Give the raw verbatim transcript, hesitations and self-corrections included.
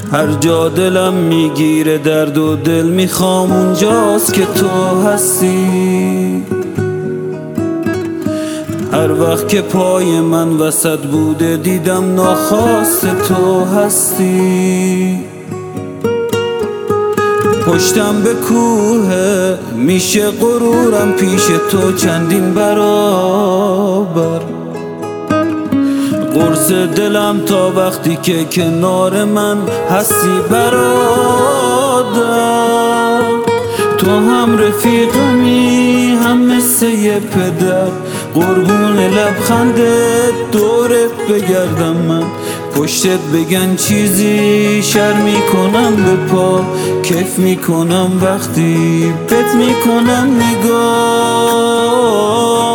هر جا دلم میگیره درد و دل میخوام اونجاست که تو هستی. هر وقت که پای من وسط بوده دیدم ناخواسته تو هستی. پشتم به کوه میشه غرورم پیش تو چندین برابر. قرص دلم تا وقتی که کنار من هستی برادر. تو هم رفیقمی هم مثل یه پدر، قربون لبخندت دورت بگردم من. پشتت بگن چیزی شر میکنم به پا، کیف میکنم وقتی بت میکنم نگاه.